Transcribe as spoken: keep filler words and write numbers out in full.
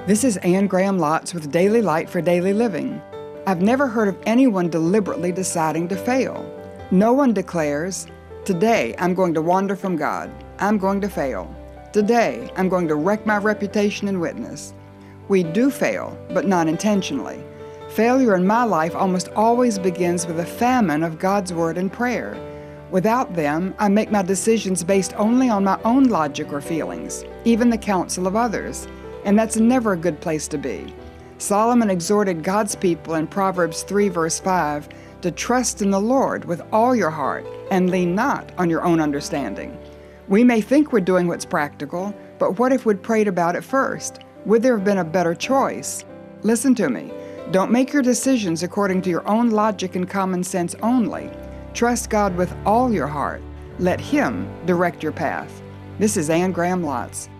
This is Anne Graham Lotz with Daily Light for Daily Living. I've never heard of anyone deliberately deciding to fail. No one declares, "Today I'm going to wander from God. I'm going to fail. Today I'm going to wreck my reputation and witness." We do fail, but not intentionally. Failure in my life almost always begins with a famine of God's Word and prayer. Without them, I make my decisions based only on my own logic or feelings, even the counsel of others. And that's never a good place to be. Solomon exhorted God's people in Proverbs three verse five to trust in the Lord with all your heart and lean not on your own understanding. We may think we're doing what's practical, but what if we'd prayed about it first? Would there have been a better choice? Listen to me. Don't make your decisions according to your own logic and common sense only. Trust God with all your heart. Let Him direct your path. This is Anne Graham Lotz.